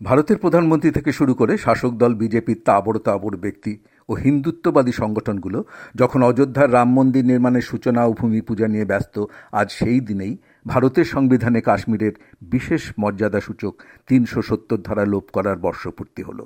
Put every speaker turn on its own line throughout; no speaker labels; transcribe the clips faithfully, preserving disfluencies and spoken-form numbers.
ভারতের প্রধানমন্ত্রী থেকে শুরু করে শাসক দল বিজেপির তাবড় তাবড় ব্যক্তি ও হিন্দুত্ববাদী সংগঠনগুলো যখন অযোধ্যার রাম মন্দির নির্মাণের সূচনা ও ভূমি পূজা নিয়ে ব্যস্ত, আজ সেই দিনেই ভারতের সংবিধানে কাশ্মীরের বিশেষ মর্যাদাসূচক তিনশো সত্তর ধারা লোপ করার বর্ষপূর্তি হল।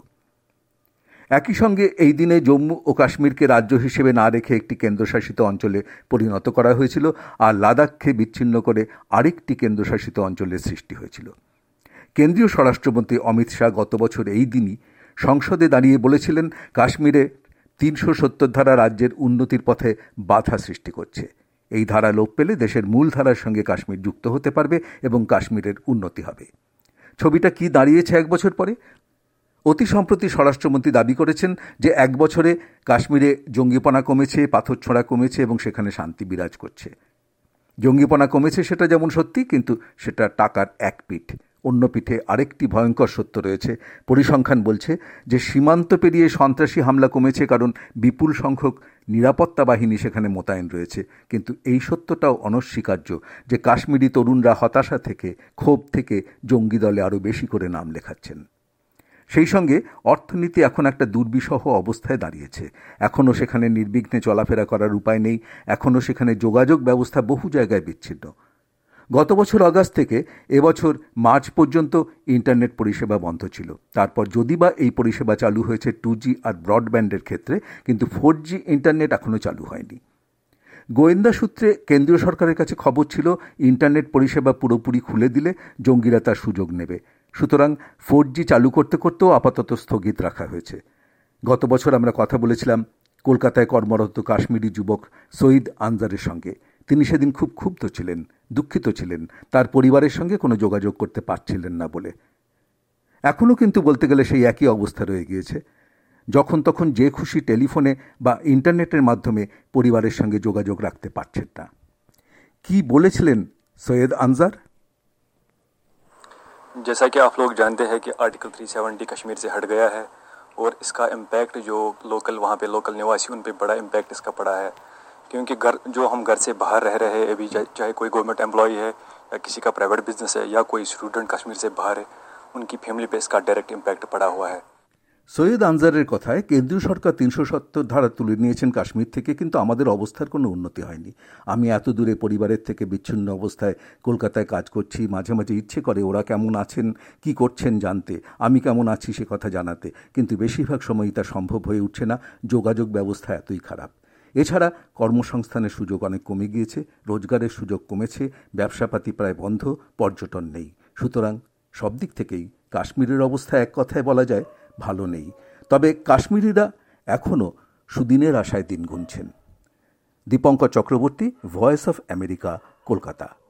একই সঙ্গে এই দিনে জম্মু ও কাশ্মীরকে রাজ্য হিসেবে না রেখে একটি কেন্দ্রশাসিত অঞ্চলে পরিণত করা হয়েছিল, আর লাদাখকে বিচ্ছিন্ন করে আরেকটি কেন্দ্রশাসিত অঞ্চলের সৃষ্টি হয়েছিল। কেন্দ্রীয় স্বরাষ্ট্রমন্ত্রী অমিত শাহ গত বছর এই দিনই সংসদে দাঁড়িয়ে বলেছিলেন, কাশ্মীরে তিনশো সত্তর ধারা রাজ্যের উন্নতির পথে বাধা সৃষ্টি করছে। এই ধারা লোপ পেলে দেশের মূল ধারার সঙ্গে কাশ্মীর যুক্ত হতে পারবে এবং কাশ্মীরের উন্নতি হবে। ছবিটা কি দাঁড়িয়েছে এক বছর পরে? অতি সম্প্রতি স্বরাষ্ট্রমন্ত্রী দাবি করেছেন যে এক বছরে কাশ্মীরে জঙ্গিপনা কমেছে, পাথর ছোঁড়া কমেছে এবং সেখানে শান্তি বিরাজ করছে। জঙ্গিপনা কমেছে সেটা যেমন সত্যি, কিন্তু সেটা টাকার এক পিঠ। অন্য পিঠে আরেকটি ভয়ঙ্কর সত্য রয়েছে। পরিসংখ্যান বলছে যে সীমান্ত পেরিয়ে সন্ত্রাসী হামলা কমেছে, কারণ বিপুল সংখ্যক নিরাপত্তা বাহিনী সেখানে মোতায়েন রয়েছে। কিন্তু এই সত্যটাও অনস্বীকার্য যে কাশ্মীরি তরুণরা হতাশা থেকে, ক্ষোভ থেকে জঙ্গি দলে আরও বেশি করে নাম লেখাচ্ছেন। সেই সঙ্গে অর্থনীতি এখন একটা দুর্বিষহ অবস্থায় দাঁড়িয়েছে। এখনও সেখানে নির্বিঘ্নে চলাফেরা করার উপায় নেই। এখনও সেখানে যোগাযোগ ব্যবস্থা বহু জায়গায় বিচ্ছিন্ন। গত বছর আগস্ট থেকে এবছর মার্চ পর্যন্ত ইন্টারনেট পরিষেবা বন্ধ ছিল। তারপর যদি বা এই পরিষেবা চালু হয়েছে টু জি আর ব্রডব্যান্ডের ক্ষেত্রে, কিন্তু ফোর জি ইন্টারনেট এখনও চালু হয়নি। গোয়েন্দা সূত্রে কেন্দ্রীয় সরকারের কাছে খবর ছিল, ইন্টারনেট পরিষেবা পুরোপুরি খুলে দিলে জঙ্গিরা তার সুযোগ নেবে। সুতরাং ফোর জি চালু করতে করতেও আপাতত স্থগিত রাখা হয়েছে। গত বছর আমরা কথা বলেছিলাম কলকাতায় কর্মরত কাশ্মীরি যুবক সঈদ আনজারের সঙ্গে। তিনি সেদিন খুব ক্ষুব্ধ ছিলেন, দুঃখিত ছিলেন, তার পরিবারের সঙ্গে কোনো যোগাযোগ করতে পারছিলেন না বলে। এখনও কিন্তু বলতে গেলে সেই একই অবস্থা রয়ে গিয়েছে। যখন তখন যে খুশি টেলিফোনে বা ইন্টারনেটের মাধ্যমে পরিবারের সঙ্গে যোগাযোগ রাখতে পারছেন না। কি বলেছিলেন সৈয়দ আনজার?
जैसा कि आप लोग जानते हैं कि आर्टिकल तीन सौ सत्तर कश्मीर से हट गया है और इसका इम्पैक्ट जो लोकल वहाँ पे लोकल निवासी उन पे बड़ा इम्पैक्ट इसका पड़ा है, क्योंकि घर जो हम घर से बाहर रह रहे हैं अभी, चाहे कोई गवर्नमेंट एम्प्लॉय है या किसी का प्राइवेट बिजनेस है या कोई स्टूडेंट कश्मीर से बाहर है, उनकी फैमिली पे इसका डायरेक्ट इम्पैक्ट पड़ा हुआ है।
সৈয়দ আনজারের কথায় কেন্দ্রীয় সরকার তিনশো সত্তর ধারা তুলে নিয়েছেন কাশ্মীর থেকে, কিন্তু আমাদের অবস্থার কোনো উন্নতি হয়নি। আমি এত দূরে পরিবারের থেকে বিচ্ছিন্ন অবস্থায় কলকাতায় কাজ করছি। মাঝে মাঝে ইচ্ছে করে ওরা কেমন আছেন, কি করছেন জানতে, আমি কেমন আছি সে কথা জানাতে, কিন্তু বেশিরভাগ সময়ই তা সম্ভব হয়ে উঠছে না। যোগাযোগ ব্যবস্থা এতই খারাপ। এছাড়া কর্মসংস্থানের সুযোগ অনেক কমে গিয়েছে, রোজগারের সুযোগ কমেছে, ব্যবসাপাতি প্রায় বন্ধ, পর্যটন নেই। সুতরাং সব দিক থেকেই কাশ্মীরের অবস্থা এক কথায় বলা যায় ভালো নেই। তবে কাশ্মীরিরা এখনও সুদিনের আশায় দিন গুনছেন। Dipankar Chakraborty, voice of America, Kolkata.